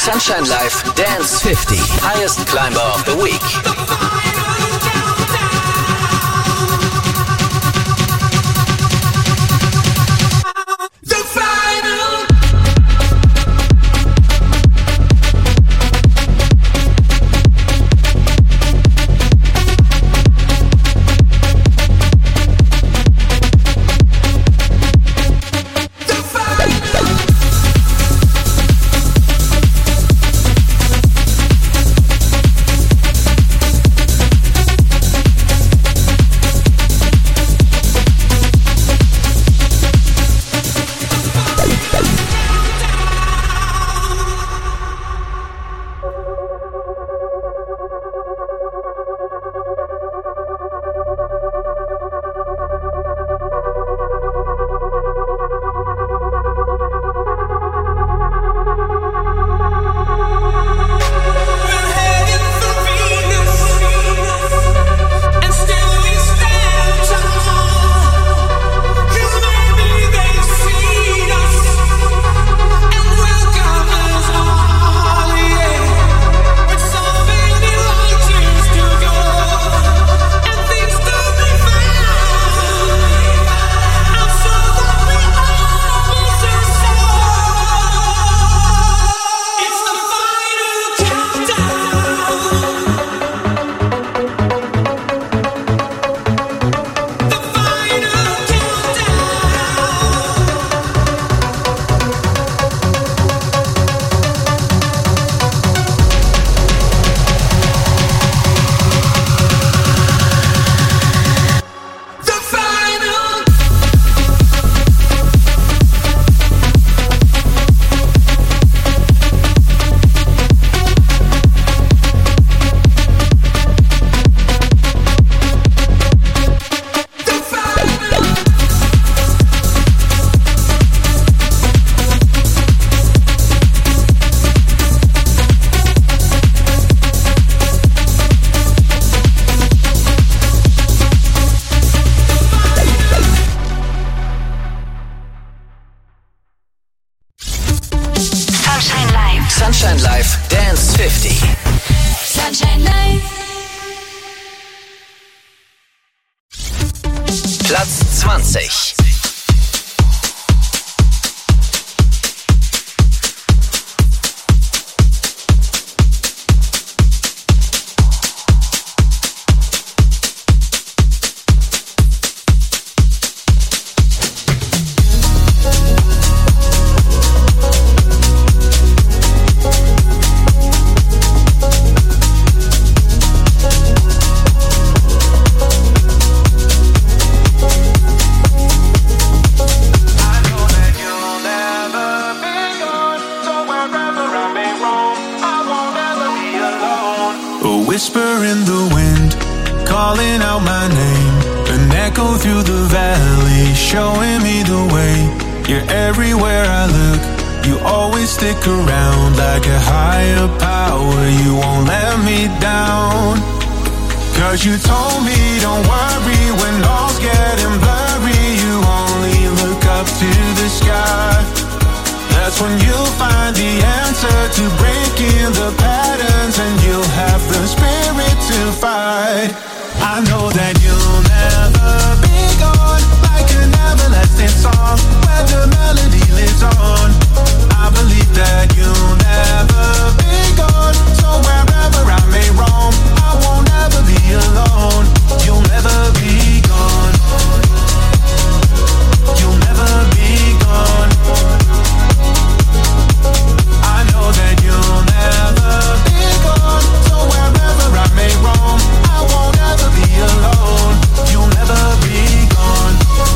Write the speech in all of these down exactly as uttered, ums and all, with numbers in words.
Sunshine Live Dance fifty. Highest climber of the week. Sunshine Live Dance fifty. Sunshine Live. Platz zwanzig. Whisper in the wind, calling out my name. An echo through the valley, showing me the way. You're everywhere I look, you always stick around. Like a higher power, you won't let me down. Cause you told me don't worry when all's getting blurry. You only look up to the sky. That's when you'll find the answer to breaking the patterns, and you'll have the spirit to fight. I know that you'll never be gone, like an everlasting song where the melody lives on. I believe that you'll never be gone, so wherever I may roam, I won't ever be alone. You'll never be gone. You'll never be gone. I know that you'll never be gone, so wherever I may roam, I won't ever be alone. You'll never be gone.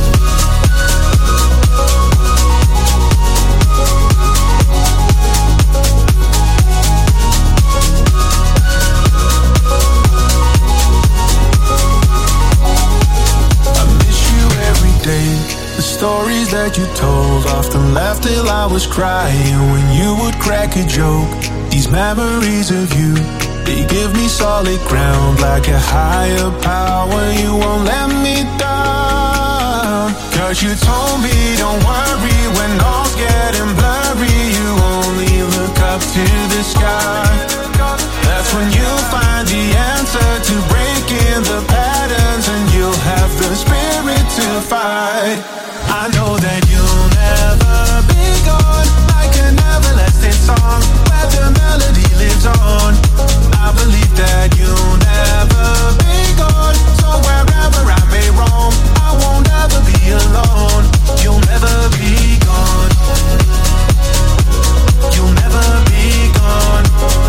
I miss you every day. The stories that you told often left till I was crying when you would crack a joke. These memories of you, they give me solid ground. Like a higher power, you won't let me down. Cause you told me don't worry when all's getting blurry. You only look up to the sky. That's when you'll find the answer to breaking the patterns, and you'll have the spirit to fight. I know that you'll never be gone, like an everlasting song where the melody lives on. I believe that you'll never be gone, so wherever I may roam, I won't ever be alone. You'll never be gone. You'll never be gone.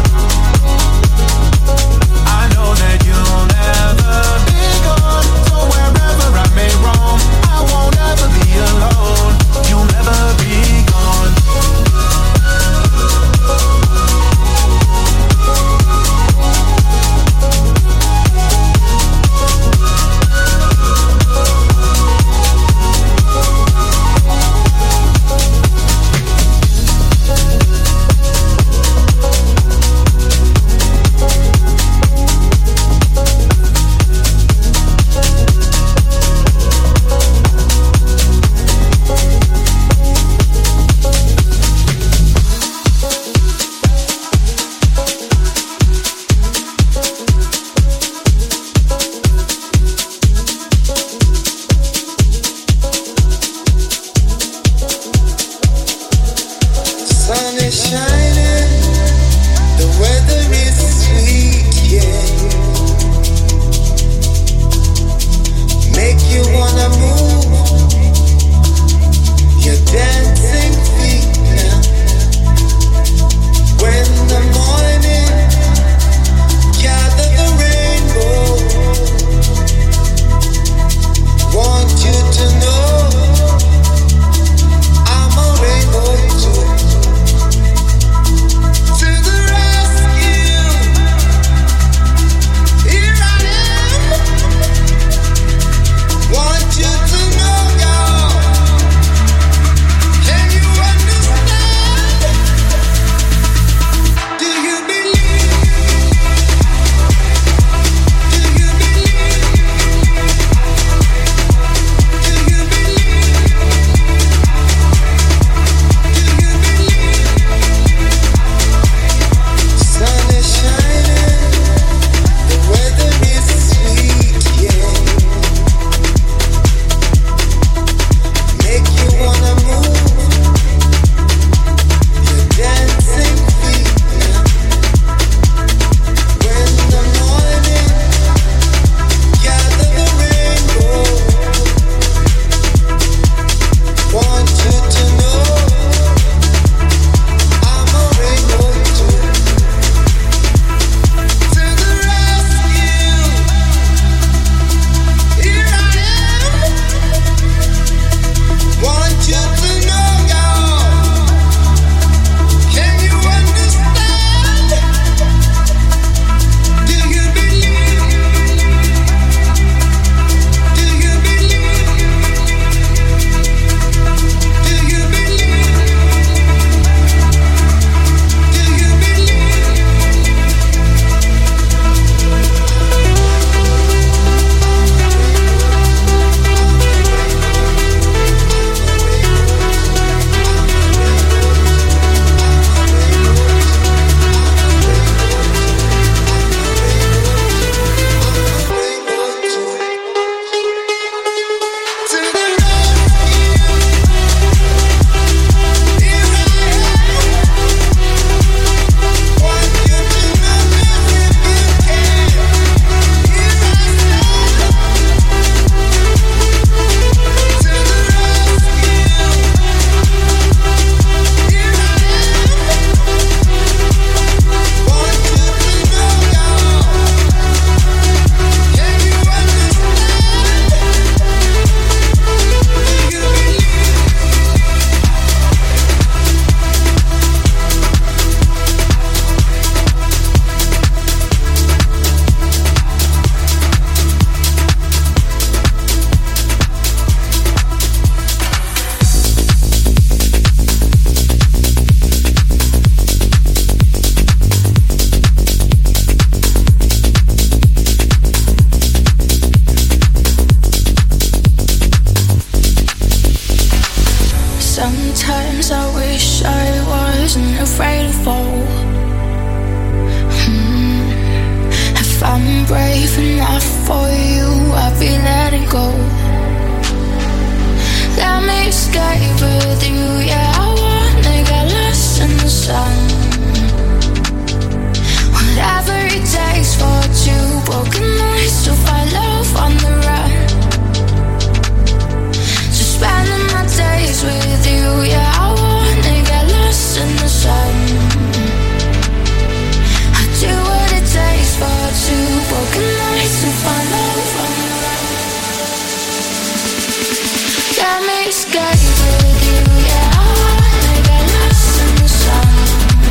go. Let me escape with you, yeah. I wanna get lost in the sun. Whatever it takes for two broken nights to find love on the run. So spending my days with you, yeah. I wanna get lost in the sun. I do what it takes for two broken nights to find love on the run. Let me escape with you, yeah. I wanna get lost in the sun.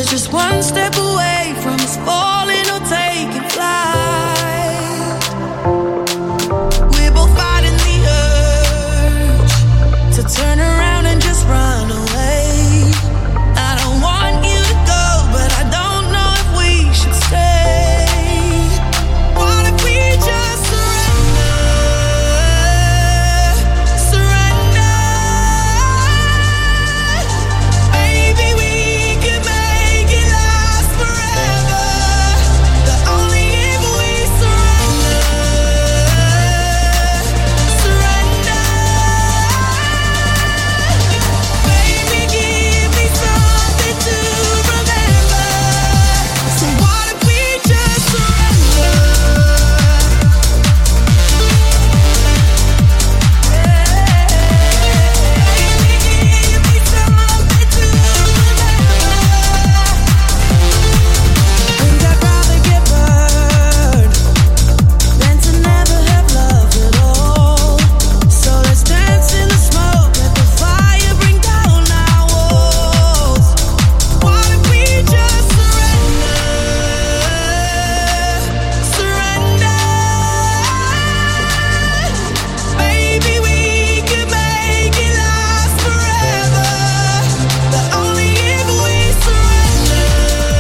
was just one step away from us falling or taking flight. We're both fighting the urge to turn around and just run away. I don't want you to go, but I don't know if we should stay. What if we just surrender? Surrender. Maybe we could make it last forever. But only if we surrender. Surrender. Baby, give me something to remember. So what if we just surrender? Baby, give me something to remember. Think I'd rather get burned than to never have loved at all. So let's dance in the smoke, let the fire bring down our walls. What if we just surrender? Surrender. Baby, we could make it last forever. But only if we surrender.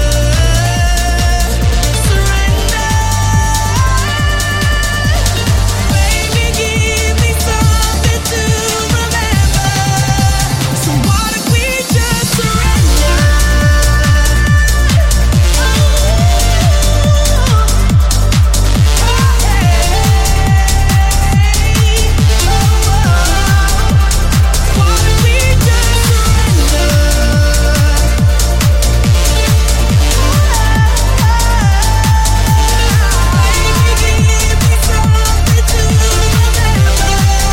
Surrender. Baby, give me something to remember. So what if we just surrender? What if we just surrender? Baby, give me something to remember.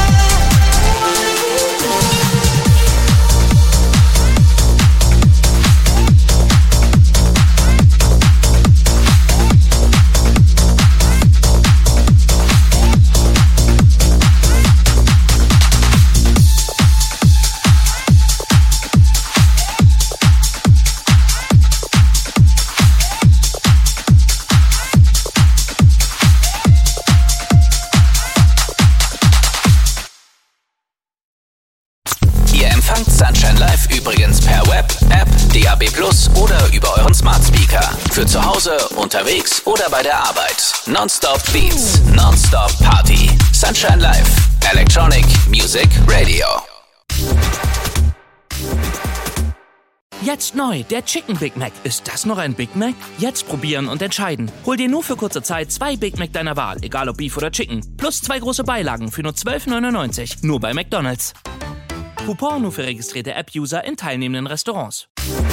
Ihr empfangt Sunshine Live übrigens per Web, App, D A B plus, oder über euren Smart Speaker. Für zu Hause, unterwegs oder bei der Arbeit. Nonstop Beats, Nonstop Party. Sunshine Live. Electronic Music Radio. Jetzt neu, der Chicken Big Mac. Ist das noch ein Big Mac? Jetzt probieren und entscheiden. Hol dir nur für kurze Zeit zwei Big Mac deiner Wahl, egal ob Beef oder Chicken. Plus zwei große Beilagen für nur zwölf neunundneunzig. Nur bei McDonald's. Coupon nur für registrierte App-User in teilnehmenden Restaurants.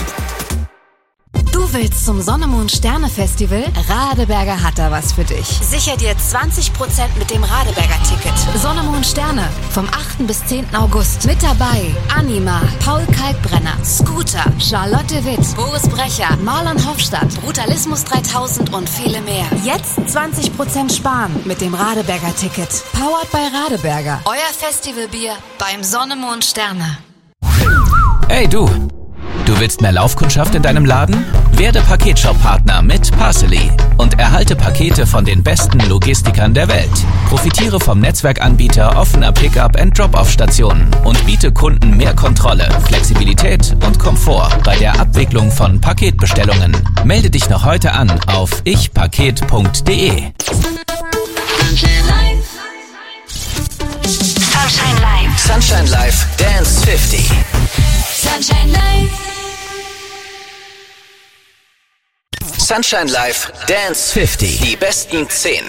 Du willst zum Sonne-Mond-Sterne-Festival? Radeberger hat da was für dich. Sicher dir zwanzig Prozent mit dem Radeberger-Ticket. Sonne-Mond-Sterne vom achten bis zehnten August. Mit dabei Anima, Paul Kalkbrenner, Scooter, Charlotte Witt, Boris Brecher, Marlon Hofstadt, Brutalismus dreitausend und viele mehr. Jetzt zwanzig Prozent sparen mit dem Radeberger-Ticket. Powered by Radeberger. Euer Festivalbier beim Sonne-Mond-Sterne. Hey du! Du willst mehr Laufkundschaft in deinem Laden? Werde Paketshop-Partner mit Parcely und erhalte Pakete von den besten Logistikern der Welt. Profitiere vom Netzwerkanbieter offener Pickup- und Drop-Off-Stationen und biete Kunden mehr Kontrolle, Flexibilität und Komfort bei der Abwicklung von Paketbestellungen. Melde dich noch heute an auf ich paket punkt de. Sunshine Live. Sunshine Live. Sunshine Live Dance fünfzig. Sunshine Live. Sunshine Live Dance fünfzig. Die besten zehn.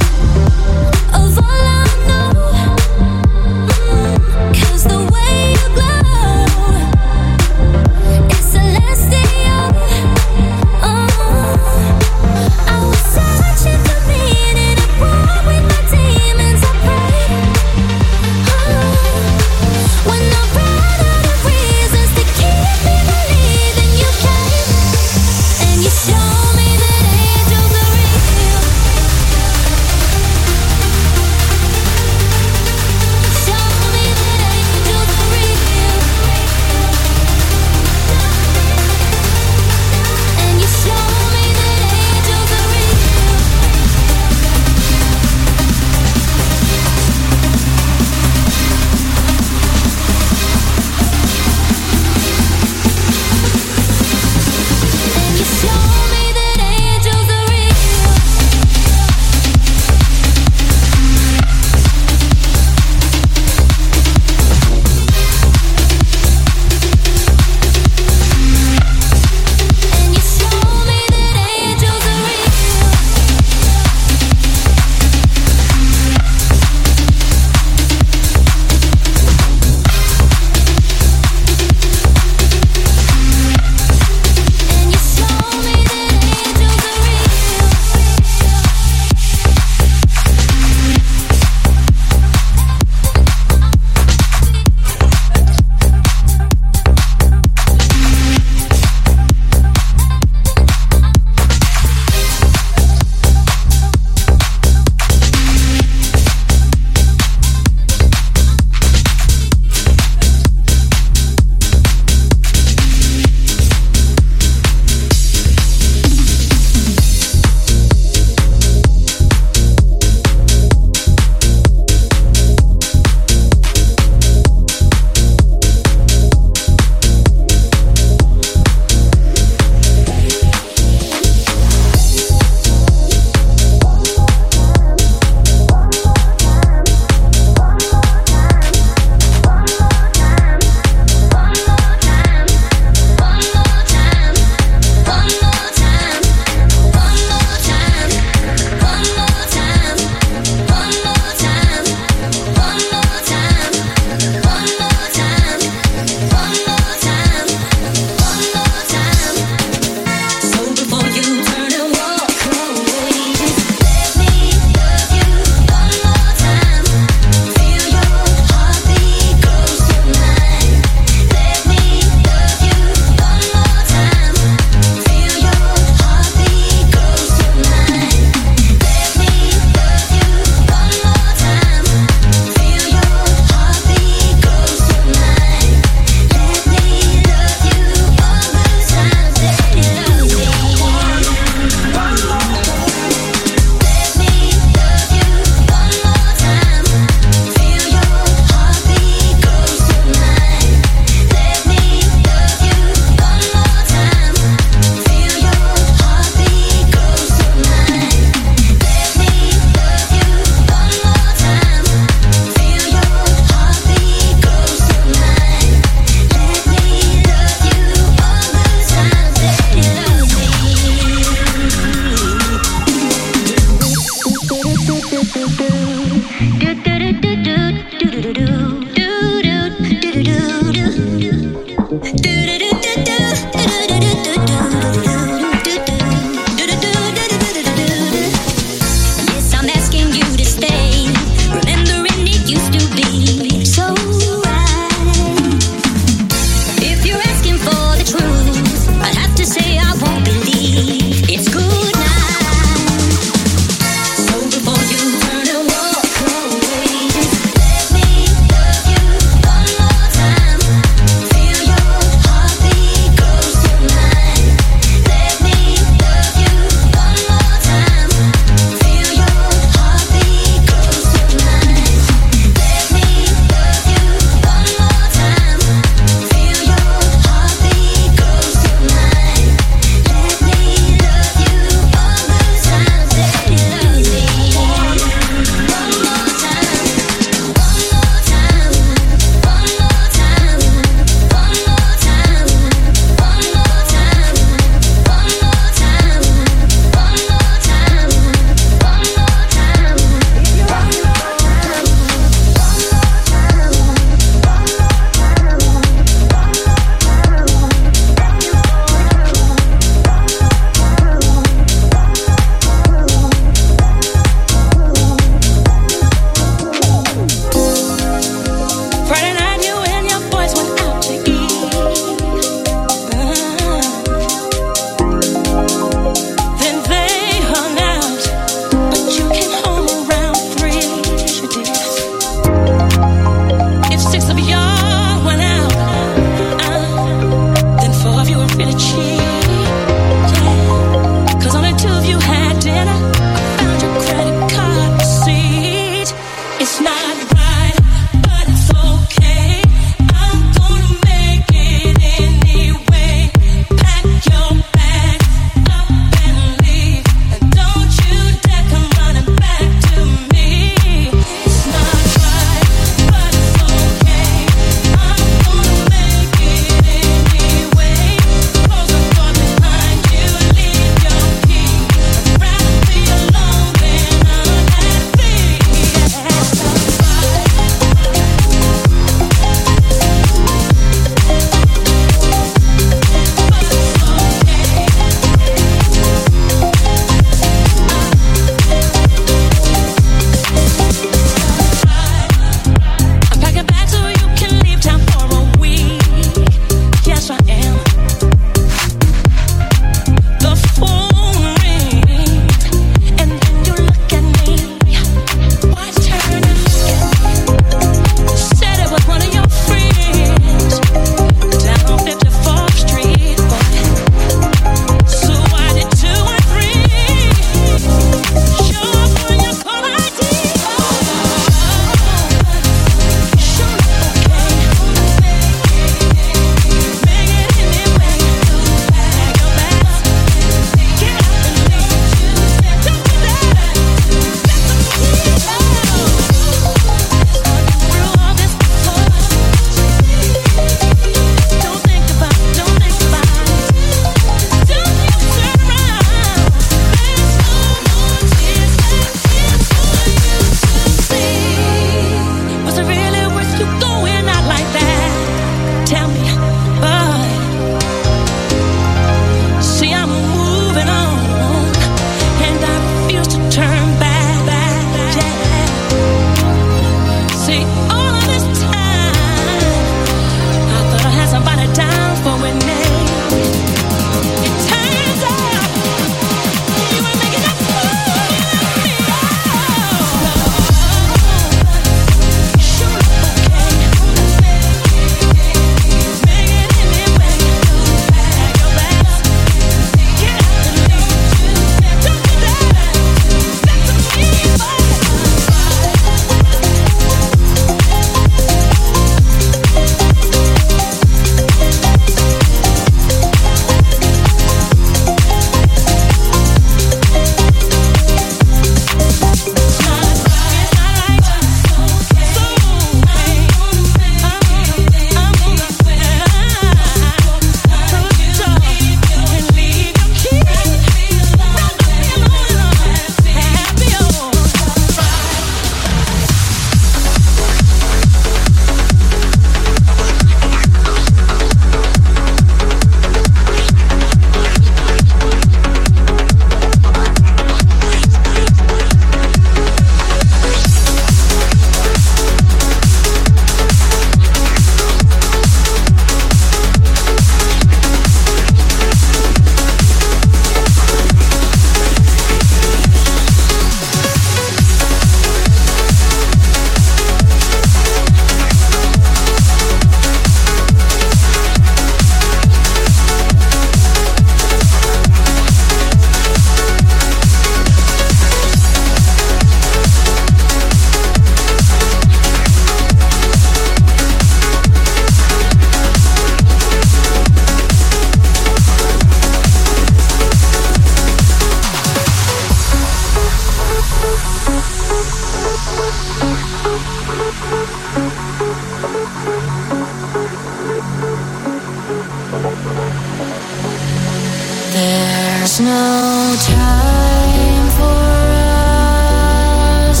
There's no time for us.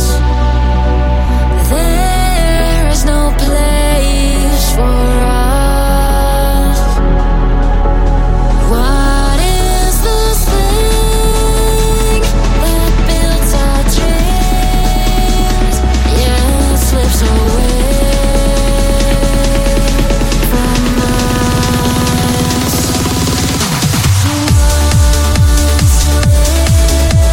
There is no place for us. What is this thing that builds our dreams? Yeah, it slips away from us. Who wants to live?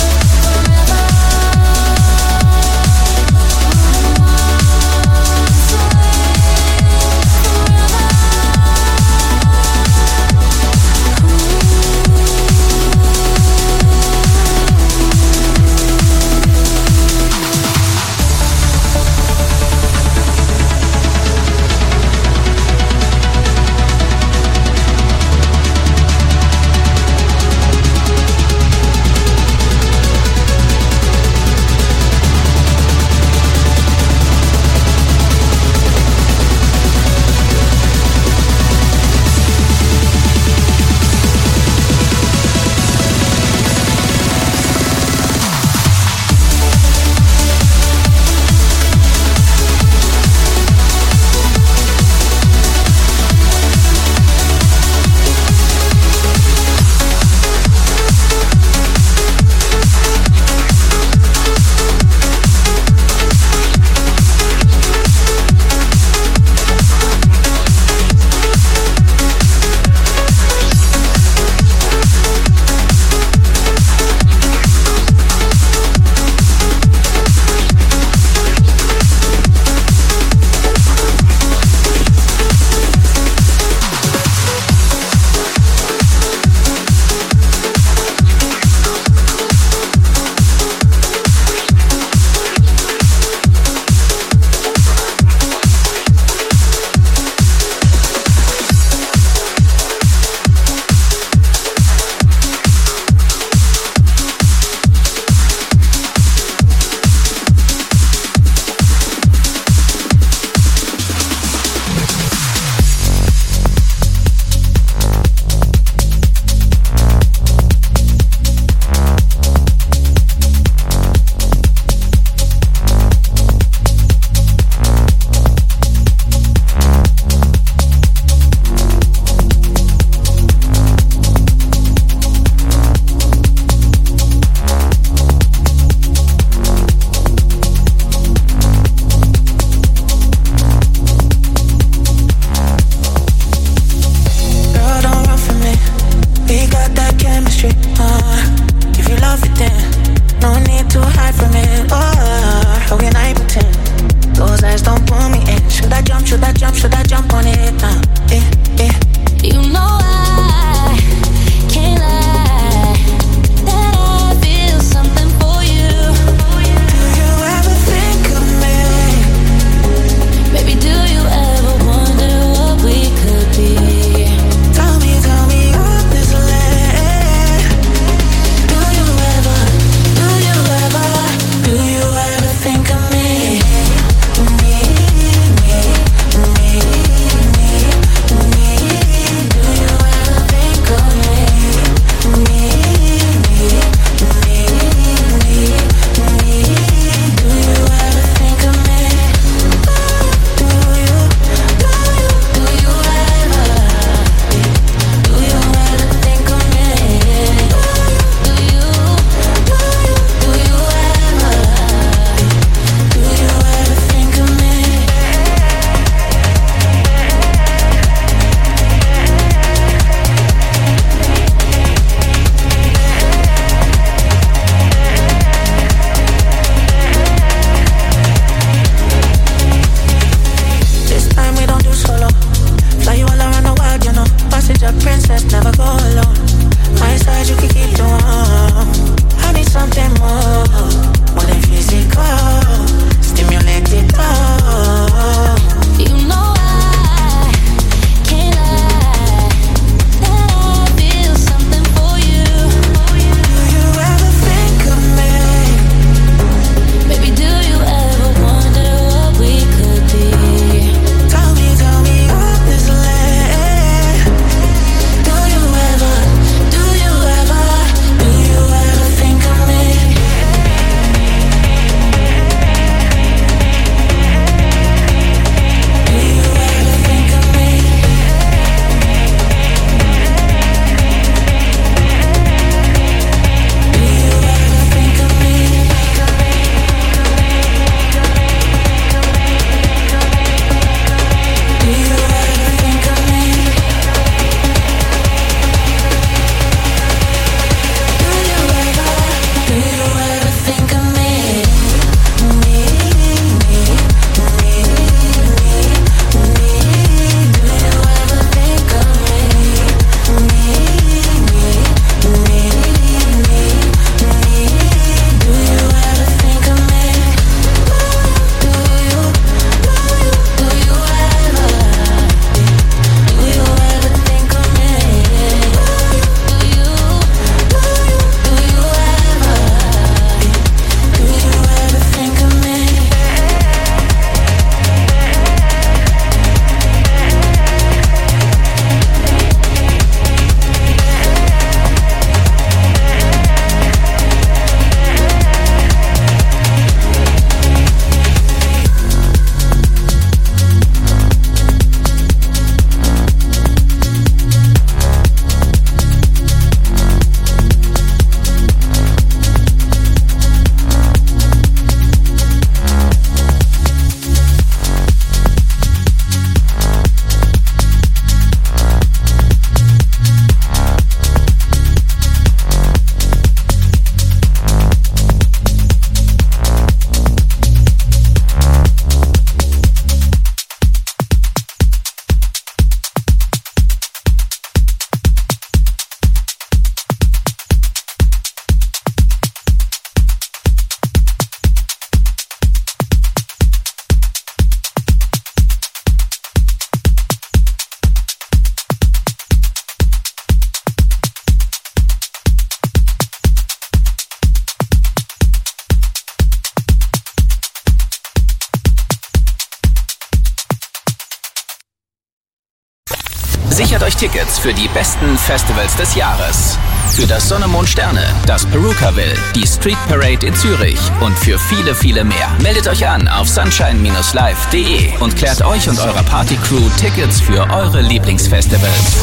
Sichert euch Tickets für die besten Festivals des Jahres. Für das Sonne, Mond, Sterne, das Perukaville, die Street Parade in Zürich und für viele, viele mehr. Meldet euch an auf sunshine Bindestrich live Punkt de und klärt euch und eurer Partycrew Tickets für eure Lieblingsfestivals.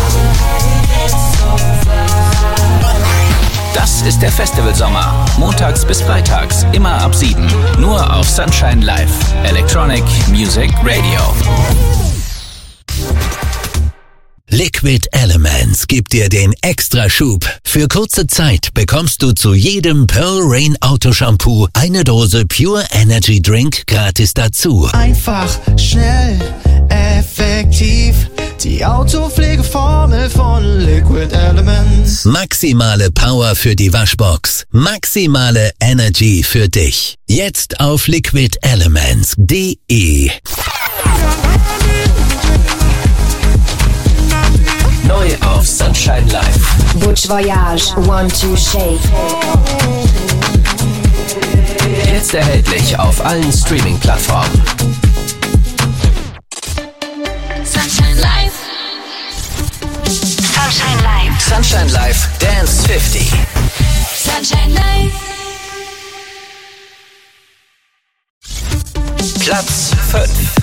Das ist der Festivalsommer. Montags bis freitags, immer ab sieben. Nur auf Sunshine Live. Electronic Music Radio. Liquid Elements gibt dir den Extraschub. Für kurze Zeit bekommst du zu jedem Pearl Rain Autoshampoo eine Dose Pure Energy Drink gratis dazu. Einfach, schnell, effektiv. Die Autopflegeformel von Liquid Elements. Maximale Power für die Waschbox. Maximale Energy für dich. Jetzt auf liquid elements punkt de. Neu auf Sunshine Live. Butch Voyage, One to Shake. Jetzt erhältlich auf allen Streaming-Plattformen. Sunshine Live. Sunshine Live. Sunshine Live Dance fünfzig. Sunshine Live. Platz fünf.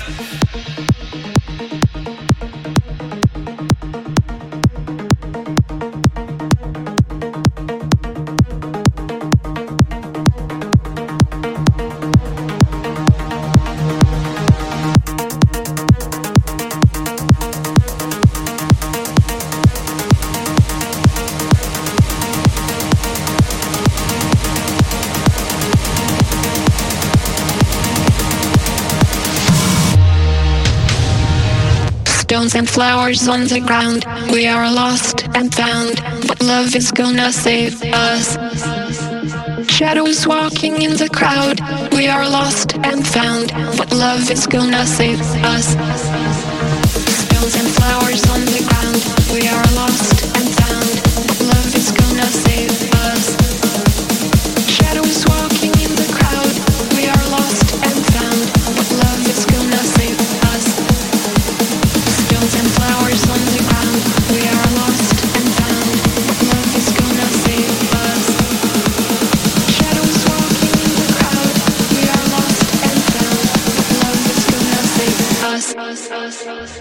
Stones and flowers on the ground. We are lost and found, but love is gonna save us. Shadows walking in the crowd. We are lost and found, but love is gonna save us. Stones and flowers on the ground. We are lost and found, but love is gonna save us. Shadows walking in the crowd. We are lost and found, but love is gonna save us. Stones and flowers on the ground. We are lost and found, but love is gonna save us. Shadows walking in the crowd. We are lost and found, but love is gonna save us. us, us, us.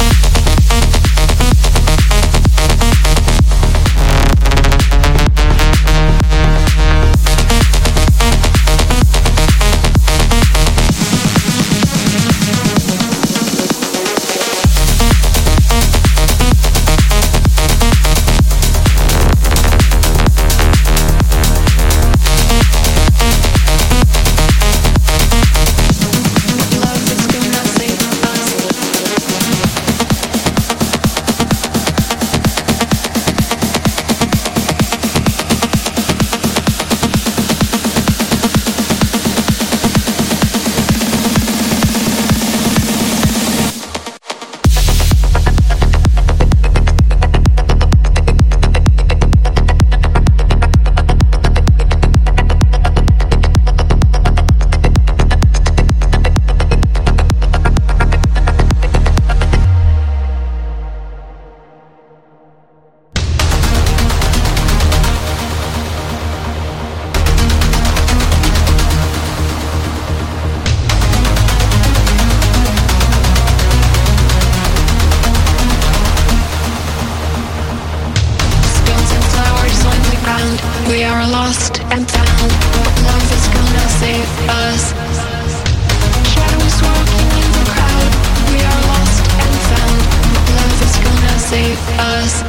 We are lost and found, but love is gonna save us. Shadows walking in the crowd. We are lost and found, but love is gonna save us.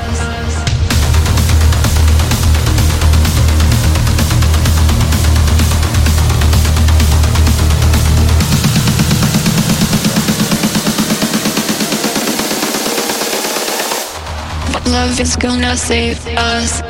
But love is gonna save us.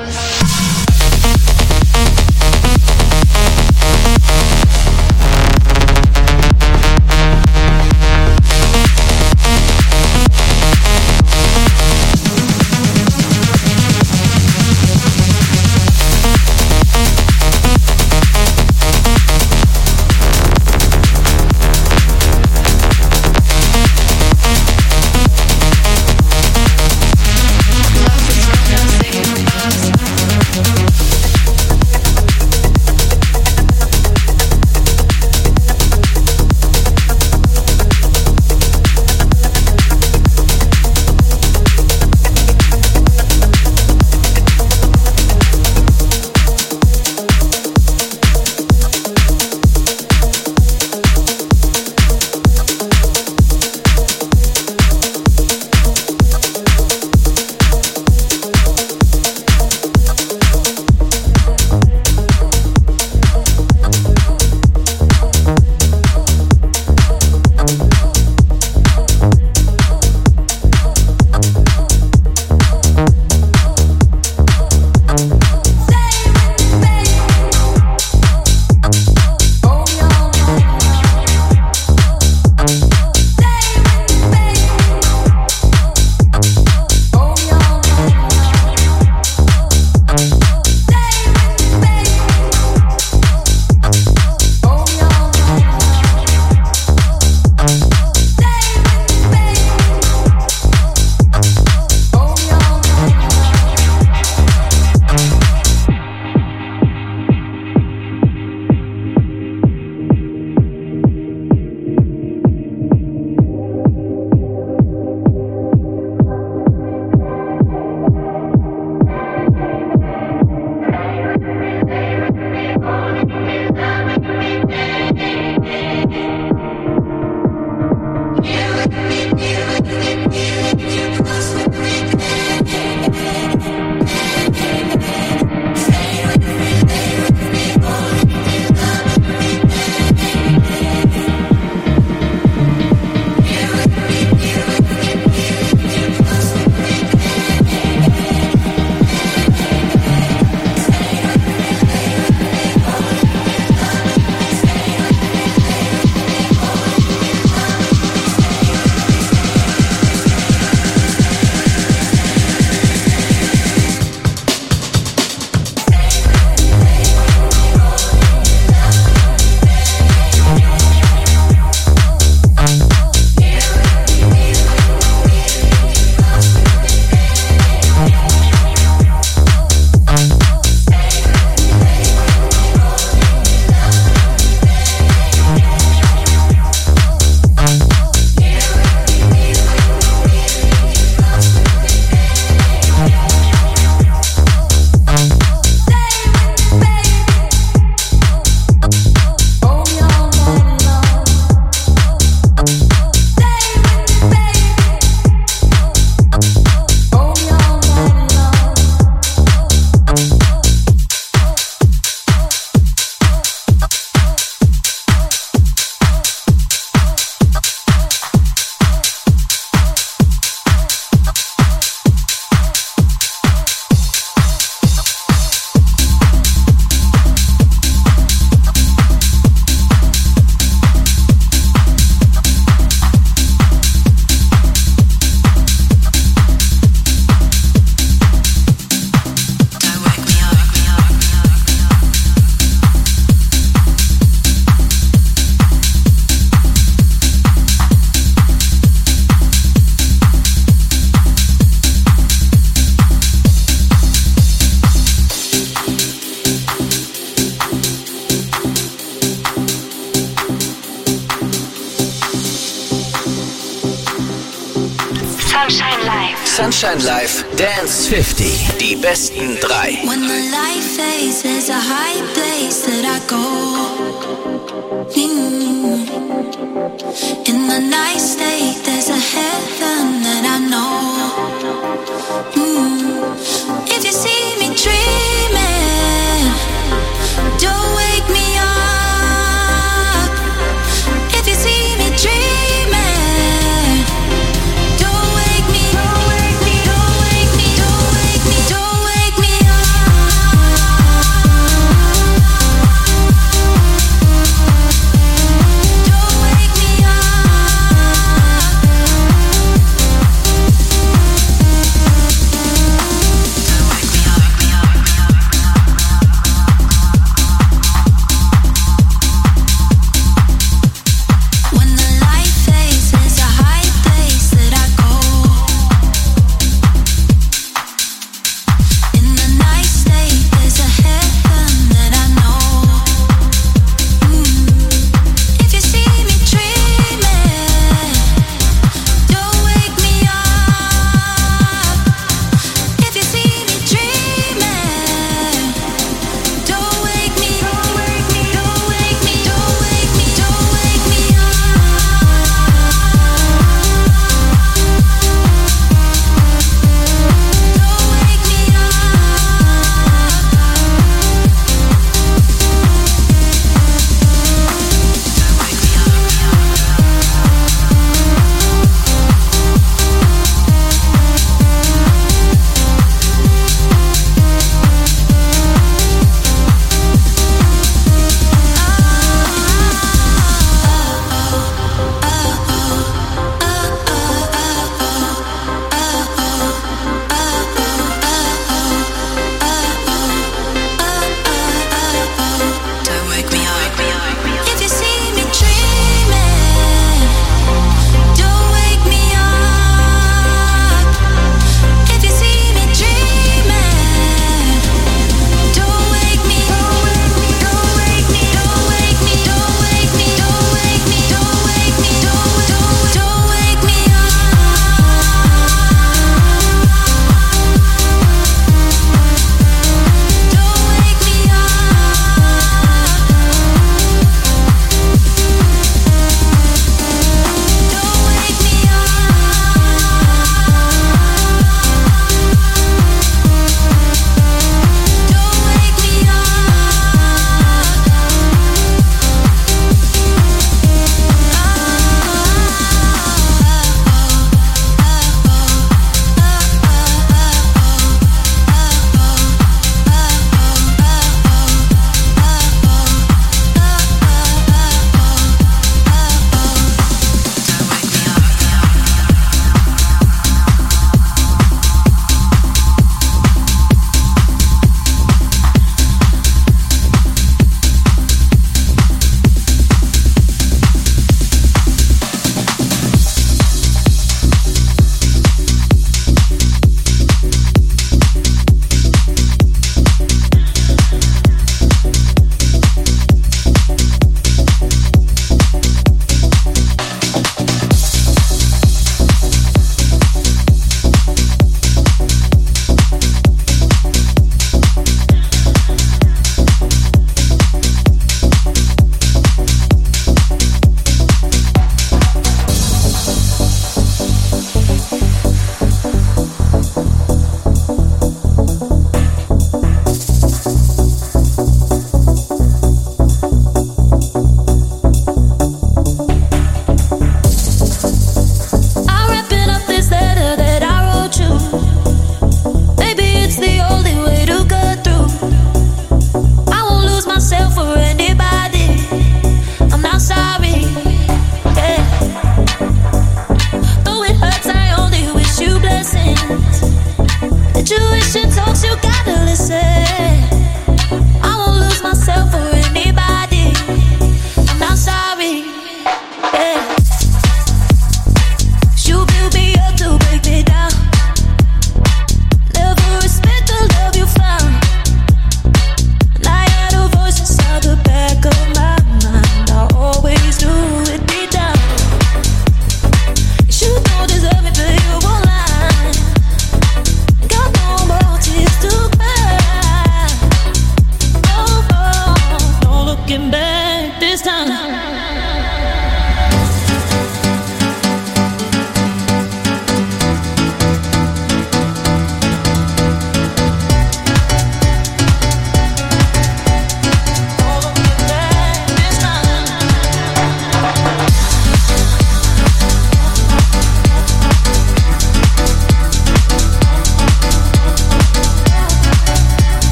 Live. Sunshine Live Dance fünfzig. Die besten drei. When the light fades, there's a high place that I go. Mm. In the night state, there's a heaven that I know. Mm. If you see me dreaming, don't wake me up. If you see me dreaming, don't wake me, don't wake me, don't wake me, don't wake me, don't wake me up. Don't wake me up.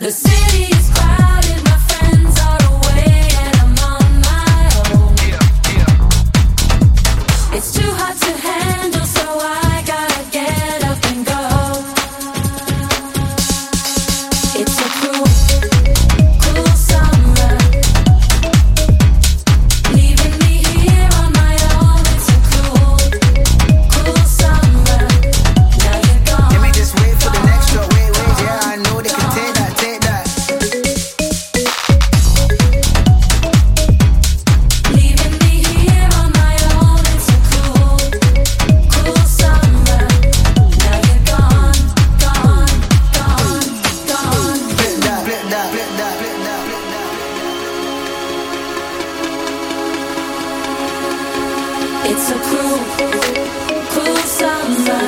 The city is crowded, my friends are away, and I'm on my own. It's too hot to handle, so I gotta get up and go. It's a cruel, cruel summer, leaving me here on my own. It's a cruel, cruel summer. Now you're gone. Let me just wait for the next show. Wait, wait, yeah, I know they can take that, take that. Leaving me here on my own. It's a cruel, cruel summer. Now you're gone, gone, gone, gone. Flip that, flip that, flip that, flip that, flip that. It's a cruel, cruel summer.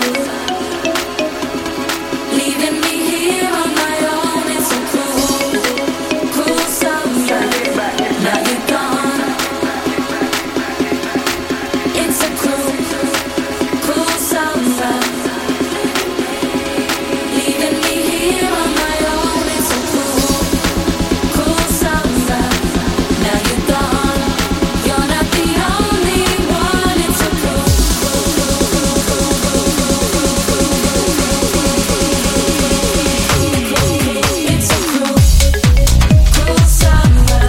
Leaving me here on my own. It's a cruel, cruel summer. Now you're gone. It's a cruel, cruel summer. Leaving me here on my own. It's a cruel, cruel summer. Now you're gone. You're not the only one. It's a cruel, cruel, cruel, cruel, cruel, It's a cruel, cruel summer.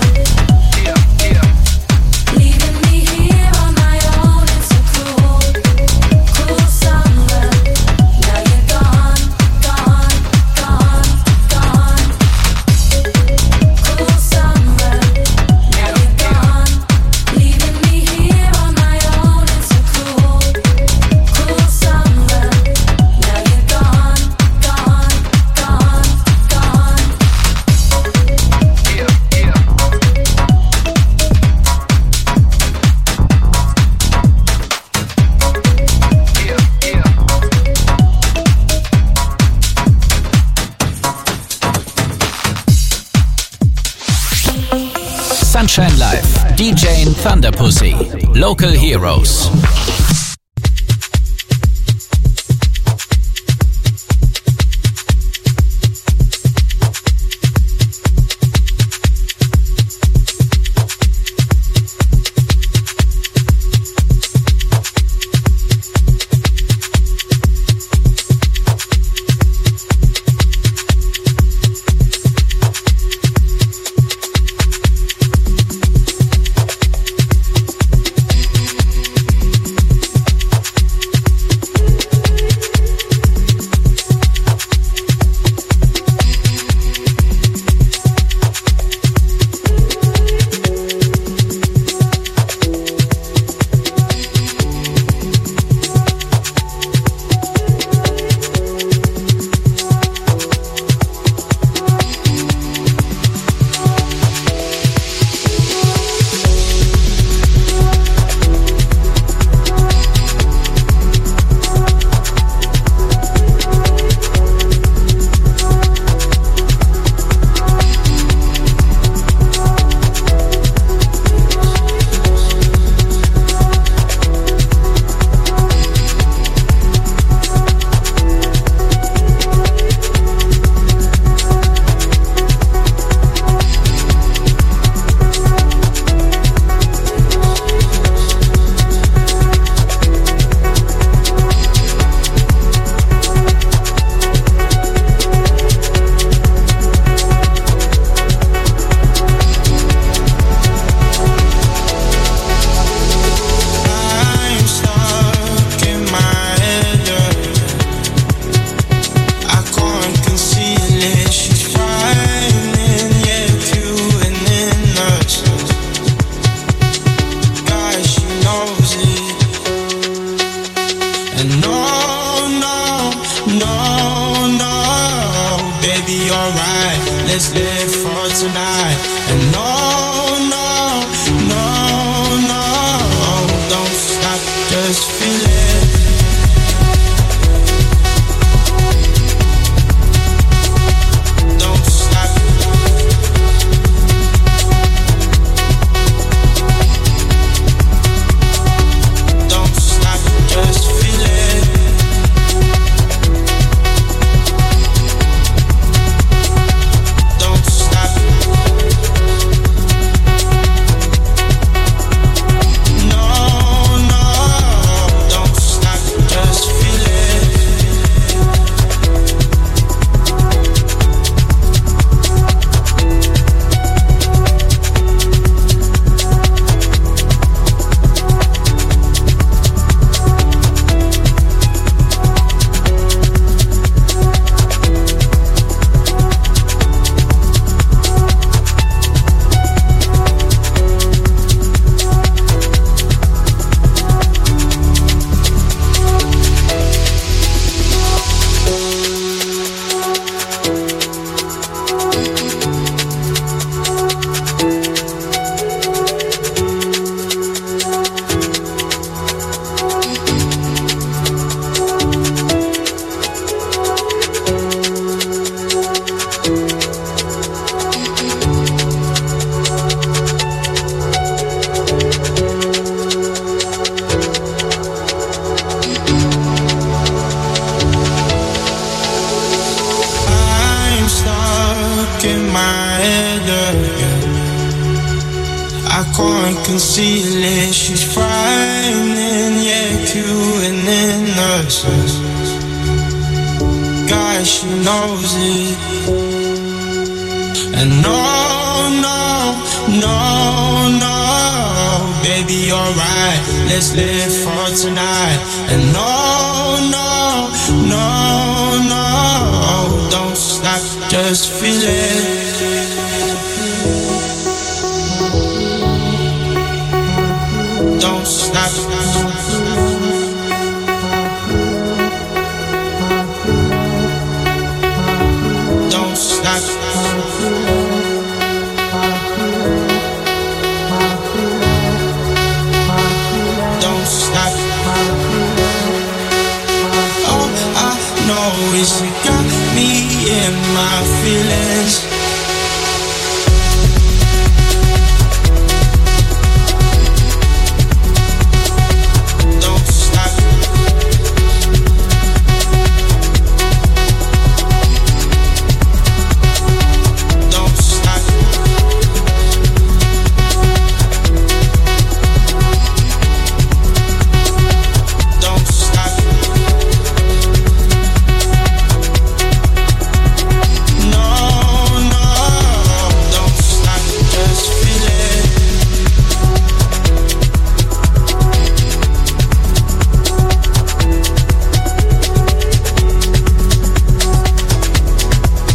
Leaving me here on my own. It's a cruel, cruel summer. Now you're gone, gone, gone, gone. Cruel summer. Now you're gone. Leaving me here on my own. It's a cruel, cruel summer. Now you're gone, gone, gone, gone. Sunshine Live, DJing Thunderpussy, Local Heroes. I'm stuck in my head. I can't conceal it. She's frightening, yeah, viewing us. God, she knows it. And no, no, no, no, baby, alright. Let's live for tonight. And no, no, no, no, don't stop, just feel it. Don't stop. Don't stop, just feel it. in my head again. I can't conceal it, she's frightening, yeah, queuing in nurses. Guy, she knows it. And no, no, no, no, baby, you're right, let's live for tonight. And no, no, no, no, don't stop, just feel it. Don't stop. Don't stop. Don't stop. All I know is you got me in my feelings.